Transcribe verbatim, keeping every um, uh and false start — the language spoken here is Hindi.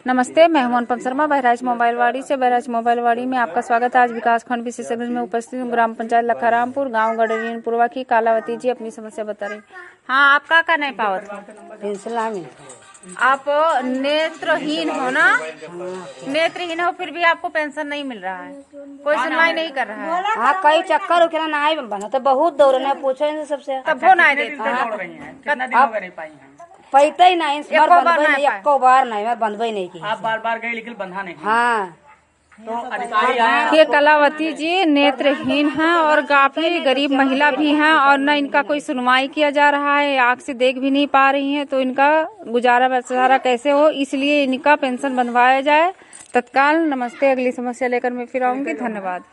नमस्ते, मैं हूं अनुपम शर्मा, बहराइच मोबाइल वाड़ी से। बहराइच मोबाइल वाड़ी में आपका स्वागत है। आज विकास खंड विशेषज्ञ में उपस्थित हूँ। ग्राम पंचायत लखारामपुर, गांव गडरियनपुरवा की कालावती जी अपनी समस्या बता रही। हाँ, आप का का नहीं पावत हो? आप नेत्रहीन हो ना? नेत्रहीन हो, फिर भी आपको पेंशन नहीं मिल रहा है, कोई सुनवाई नहीं कर रहा है। हाँ, कई चक्कर उकेला ना बना तो बहुत दौड़ने पूछो इनसे सबसे, तब वो नहीं देते। पैते ही नहीं, एको बार नहीं, एको बार नहीं, मैं बंधवे नहीं की। आप बार बार गए लेकिन बंधा नहीं। हाँ, तो अधिकारी आए। ये कलावती जी नेत्रहीन हैं और काफी गरीब महिला भी हैं और न इनका कोई सुनवाई किया जा रहा है, आँख से देख भी नहीं पा रही हैं, तो इनका गुजारा बसारा कैसे हो, इसलिए इनका पेंशन बनवाया जाए तत्काल। नमस्ते, अगली समस्या लेकर मैं फिर आऊंगी। धन्यवाद।